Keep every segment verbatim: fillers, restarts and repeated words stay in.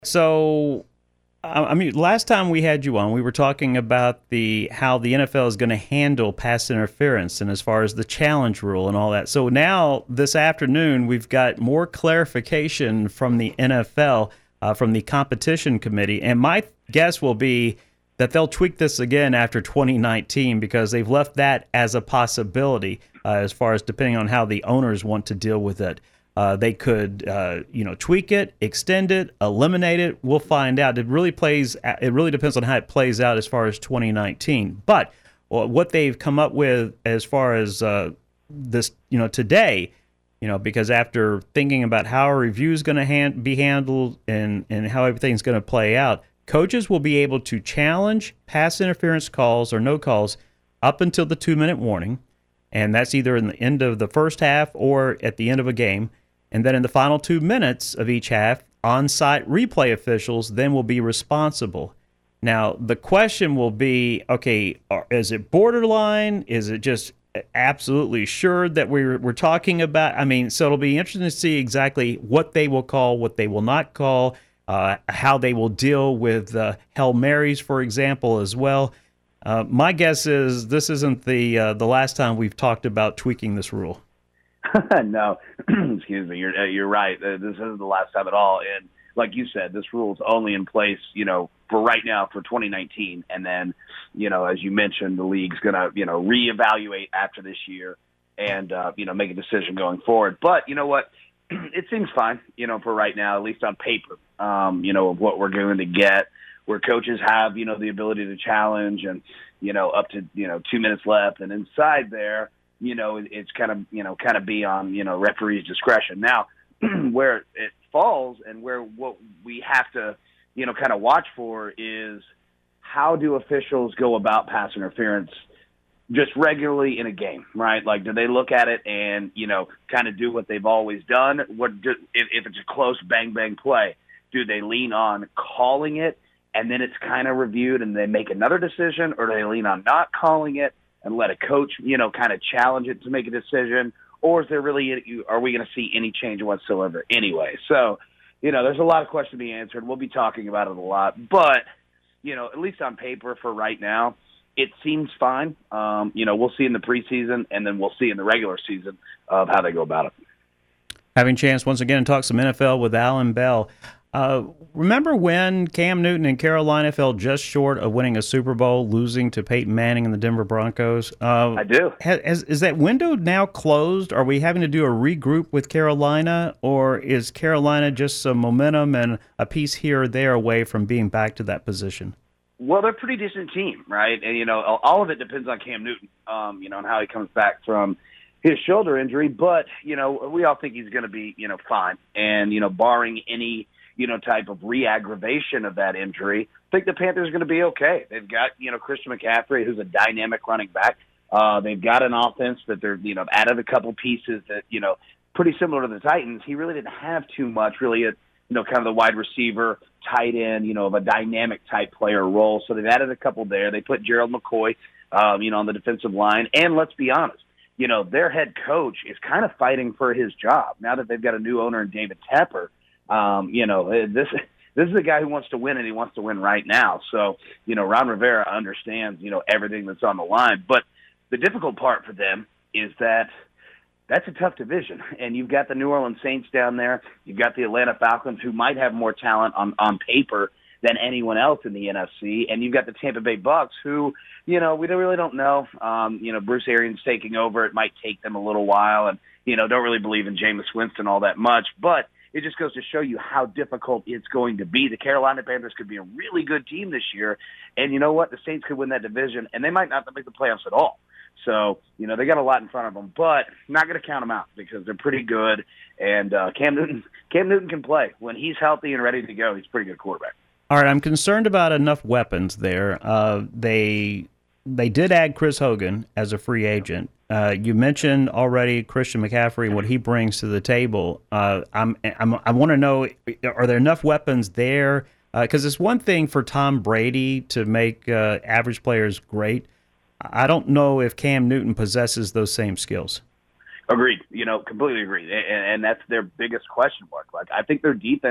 So, I I mean, last time we had you on, we were talking about the how the N F L is going to handle pass interference and as far as the challenge rule and all that. So now this afternoon, we've got more clarification from the N F L, uh, from the competition committee, and my guess will be that they'll tweak this again after twenty nineteen because they've left that as a possibility uh, as far as depending on how the owners want to deal with it. Uh, they could, uh, you know, tweak it, extend it, eliminate it. We'll find out. It really plays. It really depends on how it plays out as far as twenty nineteen. But well, what they've come up with as far as uh, this, you know, today, you know, because after thinking about how a review is going to hand, be handled and and how everything's going to play out, coaches will be able to challenge pass interference calls or no calls up until the two-minute warning, and that's either in the end of the first half or at the end of a game. And then in the final two minutes of each half, on-site replay officials then will be responsible. Now, the question will be, okay, is it borderline? Is it just absolutely sure that we're we're talking about? I mean, so it'll be interesting to see exactly what they will call, what they will not call, uh, how they will deal with uh, Hail Marys, for example, as well. Uh, my guess is this isn't the uh, the last time we've talked about tweaking this rule. No, excuse me. You're uh, you're right. Uh, this isn't the last time at all. And like you said, this rule is only in place, you know, for right now for twenty nineteen. And then, you know, as you mentioned, the league's going to, you know, reevaluate after this year and, uh, you know, make a decision going forward. But you know what? It seems fine, you know, for right now, at least on paper, um, you know, of what we're going to get, where coaches have, you know, the ability to challenge and, you know, up to, you know, two minutes left. And inside there, you know, it's kind of, you know, kind of be on, you know, referee's discretion. Now, where it falls and where what we have to, you know, kind of watch for is how do officials go about pass interference just regularly in a game, right? Like, do they look at it and, you know, kind of do what they've always done? What do, if, if it's a close bang, bang play, do they lean on calling it and then it's kind of reviewed and they make another decision, or do they lean on not calling it and let a coach, you know, kind of challenge it to make a decision? Or is there really, are we going to see any change whatsoever anyway? So, you know, there's a lot of questions to be answered. We'll be talking about it a lot. But, you know, at least on paper for right now, it seems fine. Um, you know, we'll see in the preseason, and then we'll see in the regular season of how they go about it. Having a chance once again to talk some N F L with Alan Bell. Uh, remember when Cam Newton and Carolina fell just short of winning a Super Bowl, losing to Peyton Manning and the Denver Broncos? Uh, I do. Has, is that window now closed? Are we having to do a regroup with Carolina, or is Carolina just some momentum and a piece here or there away from being back to that position? Well, they're a pretty decent team, right? And, you know, all of it depends on Cam Newton, um, you know, and how he comes back from his shoulder injury. But, you know, we all think he's going to be, you know, fine. And, you know, barring any – you know, type of re-aggravation of that injury, I think the Panthers are going to be okay. They've got, you know, Christian McCaffrey, who's a dynamic running back. Uh, they've got an offense that they're, you know, added a couple pieces that, you know, pretty similar to the Titans. He really didn't have too much, really, a, you know, kind of the wide receiver, tight end, you know, of a dynamic type player role. So they've added a couple there. They put Gerald McCoy, um, you know, on the defensive line. And let's be honest, you know, their head coach is kind of fighting for his job now that they've got a new owner in David Tepper. Um, you know, this this is a guy who wants to win, and he wants to win right now. So, you know, Ron Rivera understands, you know, everything that's on the line. But the difficult part for them is that that's a tough division. And you've got the New Orleans Saints down there. You've got the Atlanta Falcons, who might have more talent on, on paper than anyone else in the N F C. And you've got the Tampa Bay Bucks, who, you know, we don't, really don't know. Um, you know, Bruce Arians taking over. It might take them a little while. And, you know, don't really believe in Jameis Winston all that much. But it just goes to show you how difficult it's going to be. The Carolina Panthers could be a really good team this year, and you know what? The Saints could win that division, and they might not make the playoffs at all. So, you know, they got a lot in front of them, but not going to count them out because they're pretty good, and uh, Cam Newton Cam Newton can play. When he's healthy and ready to go, he's a pretty good quarterback. All right, I'm concerned about enough weapons there. Uh, they they did add Chris Hogan as a free agent. Uh, you mentioned already Christian McCaffrey and what he brings to the table. Uh, I'm, I'm, I want to know, are there enough weapons there? Because uh, it's one thing for Tom Brady to make uh, average players great. I don't know if Cam Newton possesses those same skills. Agreed. You know, completely agreed. And, and that's their biggest question mark. Like, I think their defense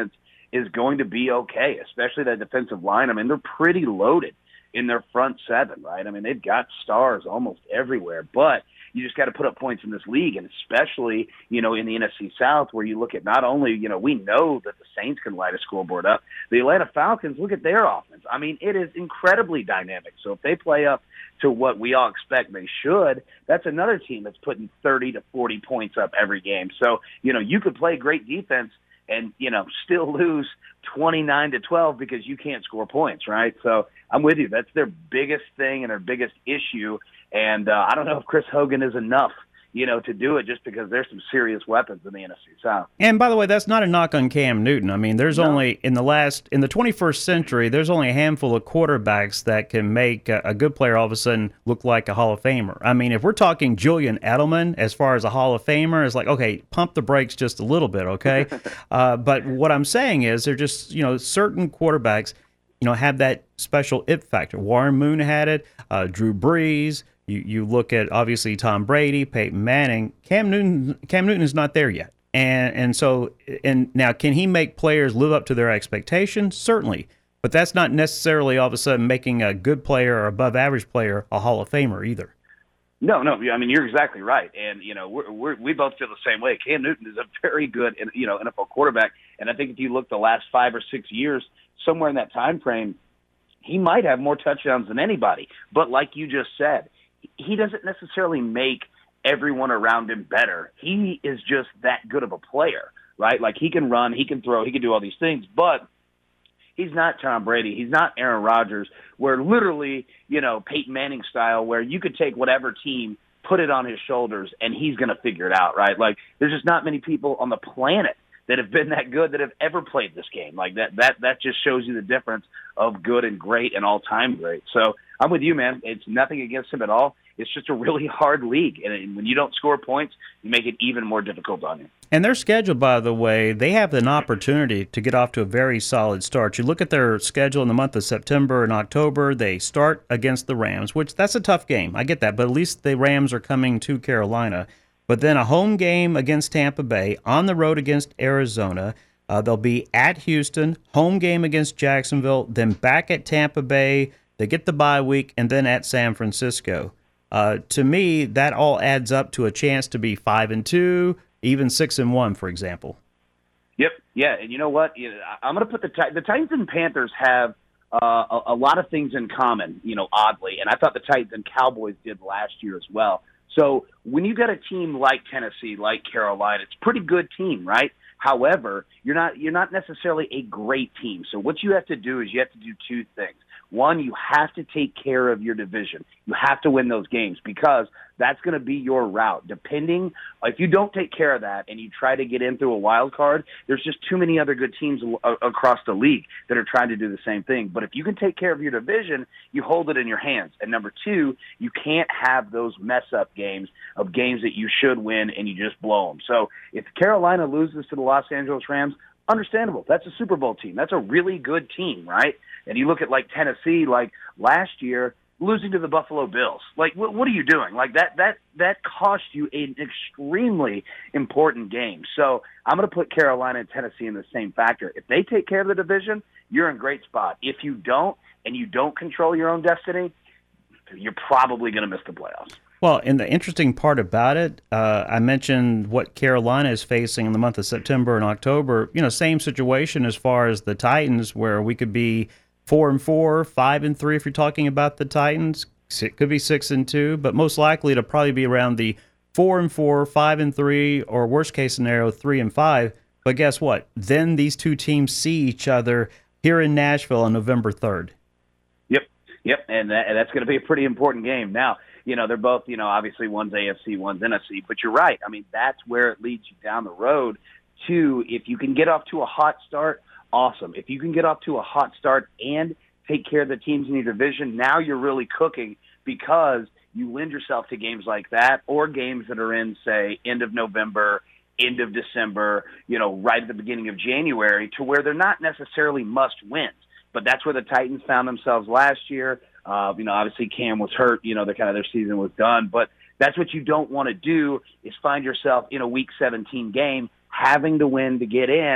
is going to be okay, especially that defensive line. I mean, they're pretty loaded in their front seven, right? I mean, they've got stars almost everywhere, but you just got to put up points in this league, and especially, you know, in the N F C South, where you look at not only, you know, we know that the Saints can light a scoreboard up. The Atlanta Falcons, look at their offense. I mean, it is incredibly dynamic. So if they play up to what we all expect they should, that's another team that's putting thirty to forty points up every game. So, you know, you could play great defense and, you know, still lose twenty-nine to twelve because you can't score points, right? So I'm with you. That's their biggest thing and their biggest issue. And uh, I don't know if Chris Hogan is enough, you know, to do it, just because there's some serious weapons in the N F C South. And by the way, that's not a knock on Cam Newton. I mean, there's no. only in the last in the twenty-first century, there's only a handful of quarterbacks that can make a, a good player all of a sudden look like a Hall of Famer. I mean, if we're talking Julian Edelman as far as a Hall of Famer, it's like, okay, pump the brakes just a little bit, okay? uh, but what I'm saying is, they're just, you know, certain quarterbacks, you know, have that special it factor. Warren Moon had it. Uh, Drew Brees. You you look at, obviously, Tom Brady, Peyton Manning. Cam Newton Cam Newton is not there yet. And and so and now, can he make players live up to their expectations? Certainly. But that's not necessarily all of a sudden making a good player or above average player a Hall of Famer either. No, no. I mean, you're exactly right. And, you know, we're, we're, we both feel the same way. Cam Newton is a very good, you know, N F L quarterback. And I think if you look the last five or six years, somewhere in that time frame, he might have more touchdowns than anybody. But like you just said, he doesn't necessarily make everyone around him better. He is just that good of a player, right? Like, he can run, he can throw, he can do all these things, but he's not Tom Brady. He's not Aaron Rodgers, where literally, you know, Peyton Manning style, where you could take whatever team, put it on his shoulders, and he's going to figure it out, right? Like, there's just not many people on the planet that have been that good that have ever played this game. Like, that that that just shows you the difference of good and great and all-time great. So I'm with you, man. It's nothing against him at all. It's just a really hard league, and when you don't score points, you make it even more difficult on you. And their schedule, by the way, they have an opportunity to get off to a very solid start. You look at their schedule in the month of September and October, they start against the Rams, which that's a tough game. I get that, but at least the Rams are coming to Carolina. But then a home game against Tampa Bay, on the road against Arizona. Uh, they'll be at Houston, home game against Jacksonville, then back at Tampa Bay. They get the bye week, and then at San Francisco. Uh, to me, that all adds up to a chance to be five and two, even six and one, for example. Yep, yeah, and you know what? I'm going to put the the Titans and Panthers have uh, a, a lot of things in common. You know, oddly, and I thought the Titans and Cowboys did last year as well. So when you got a team like Tennessee, like Carolina, it's a pretty good team, right? However, you're not you're not necessarily a great team. So what you have to do is you have to do two things. One, you have to take care of your division. You have to win those games, because that's going to be your route. Depending, if you don't take care of that and you try to get in through a wild card, there's just too many other good teams across the league that are trying to do the same thing. But if you can take care of your division, you hold it in your hands. And number two, you can't have those mess-up games of games that you should win and you just blow them. So if Carolina loses to the Los Angeles Rams, understandable. That's a Super Bowl team. That's a really good team, right? And you look at, like, Tennessee, like last year, losing to the Buffalo Bills. Like, what, what are you doing? Like, that that that cost you an extremely important game. So I'm going to put Carolina and Tennessee in the same factor. If they take care of the division, you're in great spot. If you don't, and you don't control your own destiny, you're probably going to miss the playoffs. Well, and the interesting part about it, uh, I mentioned what Carolina is facing in the month of September and October. You know, same situation as far as the Titans, where we could be four and four, five and three if you're talking about the Titans. It could be six and two, but most likely it'll probably be around the four and four, five and three, or worst case scenario, three and five. But guess what? Then these two teams see each other here in Nashville on November third. Yep, yep, and, that, and that's going to be a pretty important game. Now, you know, they're both, you know, obviously one's A F C, one's N F C, but you're right. I mean, that's where it leads you down the road to, if you can get off to a hot start, awesome. If you can get off to a hot start and take care of the teams in your division, now you're really cooking, because you lend yourself to games like that, or games that are in, say, end of November, end of December, you know, right at the beginning of January, to where they're not necessarily must-wins. But that's where the Titans found themselves last year. Uh, you know, obviously Cam was hurt. You know, the kind of their season was done. But that's what you don't want to do, is find yourself in a Week seventeen game having to win to get in,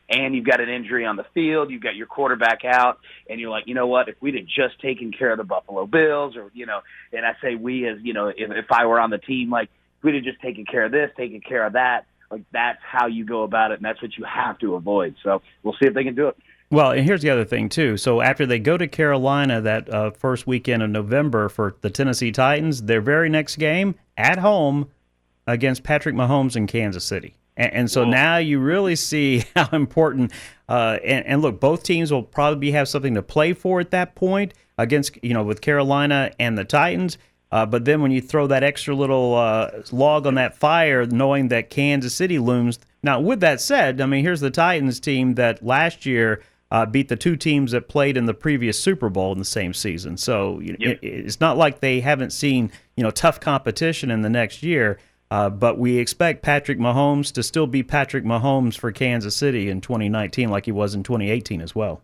and you've got an injury on the field, you've got your quarterback out, and you're like, you know what, if we'd have just taken care of the Buffalo Bills, or, you know, and I say we as, you know, if, if I were on the team, like, if we'd have just taken care of this, taken care of that, like, that's how you go about it, and that's what you have to avoid. So we'll see if they can do it. Well, and here's the other thing, too. So after they go to Carolina that uh, first weekend of November for the Tennessee Titans, their very next game at home against Patrick Mahomes in Kansas City. And, and so Whoa. Now you really see how important uh, – and, and look, both teams will probably have something to play for at that point against, you know, with Carolina and the Titans. Uh, but then when you throw that extra little uh, log on that fire, knowing that Kansas City looms. Now, with that said, I mean, here's the Titans team that last year – Uh, beat the two teams that played in the previous Super Bowl in the same season. So you know, yep. it, it's not like they haven't seen, you know, tough competition in the next year. Uh, but we expect Patrick Mahomes to still be Patrick Mahomes for Kansas City in twenty nineteen, like he was in twenty eighteen as well.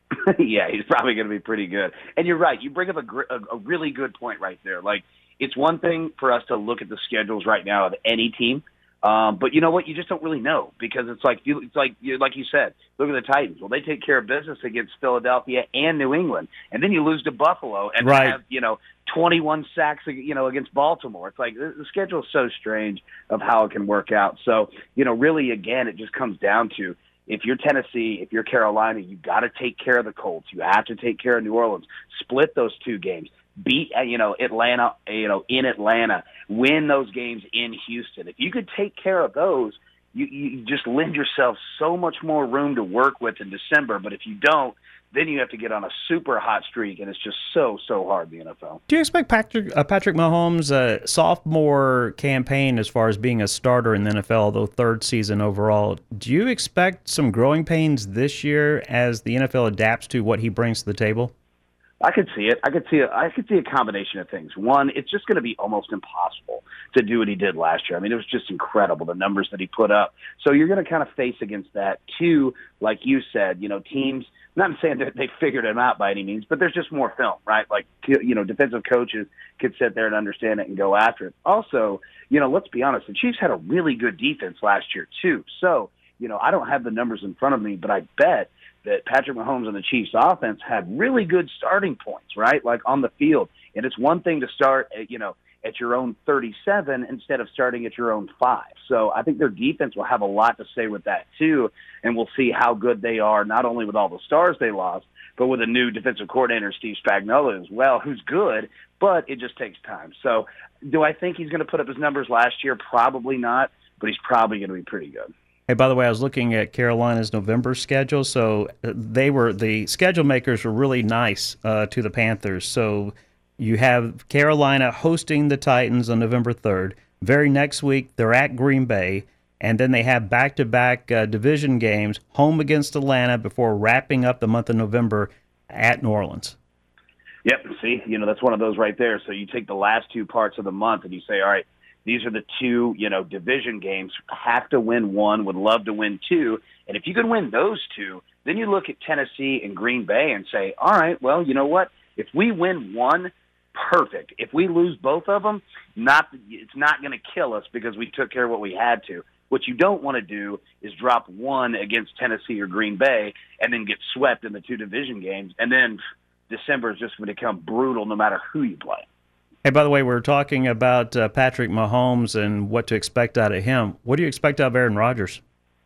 Yeah, he's probably going to be pretty good. And you're right. You bring up a, gr- a, a really good point right there. Like, it's one thing for us to look at the schedules right now of any team. Um, but you know what? You just don't really know, because it's like you, it's like you, like you said. Look at the Titans. Well, they take care of business against Philadelphia and New England, and then you lose to Buffalo and right. have you know twenty-one sacks you know against Baltimore. It's like the, the schedule is so strange of how it can work out. So you know, really, again, it just comes down to, if you're Tennessee, if you're Carolina, you got to take care of the Colts. You have to take care of New Orleans. Split those two games. Beat, you know, Atlanta, you know, in Atlanta, win those games in Houston. If you could take care of those, you, you just lend yourself so much more room to work with in December. But if you don't, then you have to get on a super hot streak, and it's just so, so hard in the N F L. Do you expect Patrick, uh, Patrick Mahomes' uh, sophomore campaign as far as being a starter in the N F L, though third season overall, do you expect some growing pains this year as the N F L adapts to what he brings to the table? I could see it. I could see it. I could see a combination of things. One, it's just going to be almost impossible to do what he did last year. I mean, it was just incredible, the numbers that he put up. So you're going to kind of face against that. Two, like you said, you know, teams, I'm not saying that they figured him out by any means, but there's just more film, right? Like, you know, defensive coaches could sit there and understand it and go after it. Also, you know, let's be honest, the Chiefs had a really good defense last year too. So, you know, I don't have the numbers in front of me, but I bet that Patrick Mahomes and the Chiefs offense had really good starting points, right? Like on the field. And it's one thing to start at, you know, at your own thirty-seven instead of starting at your own five. So I think their defense will have a lot to say with that too. And we'll see how good they are, not only with all the stars they lost, but with a new defensive coordinator, Steve Spagnuolo, as well, who's good, but it just takes time. So do I think he's going to put up his numbers last year? Probably not, but he's probably going to be pretty good. Hey, by the way, I was looking at Carolina's November schedule. So they were the schedule makers were really nice uh, to the Panthers. So you have Carolina hosting the Titans on November third. Very next week, they're at Green Bay, and then they have back-to-back uh, division games, home against Atlanta before wrapping up the month of November at New Orleans. Yep. See, you know, that's one of those right there. So you take the last two parts of the month and you say, all right, these are the two, you know, division games. Have to win one, would love to win two. And if you can win those two, then you look at Tennessee and Green Bay and say, all right, well, you know what? If we win one, perfect. If we lose both of them, not it's not going to kill us because we took care of what we had to. What you don't want to do is drop one against Tennessee or Green Bay and then get swept in the two division games. And then December is just going to become brutal no matter who you play. Hey, by the way, we're talking about uh, Patrick Mahomes and what to expect out of him. What do you expect out of Aaron Rodgers?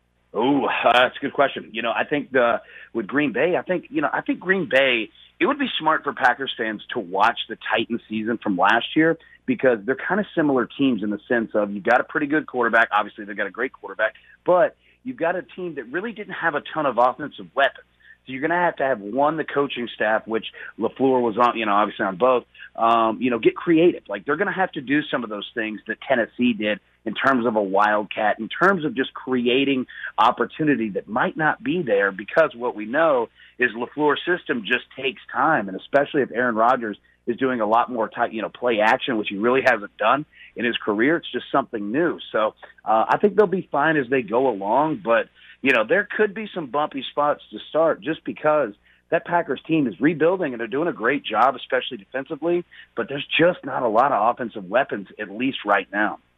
Oh, uh, that's a good question. You know, I think the, with Green Bay, I think, you know, I think Green Bay, it would be smart for Packers fans to watch the Titans season from last year because they're kind of similar teams in the sense of you've got a pretty good quarterback. Obviously, they've got a great quarterback, but you've got a team that really didn't have a ton of offensive weapons. So you're going to have to have, one, the coaching staff, which LaFleur was on, you know, obviously on both, um, you know, get creative. Like they're going to have to do some of those things that Tennessee did in terms of a wildcat, in terms of just creating opportunity that might not be there because what we know is LaFleur's system just takes time. And especially if Aaron Rodgers is doing a lot more, tight, you know, play action, which he really hasn't done in his career, it's just something new. So uh, I think they'll be fine as they go along, but you know, there could be some bumpy spots to start just because that Packers team is rebuilding and they're doing a great job, especially defensively, but there's just not a lot of offensive weapons, at least right now.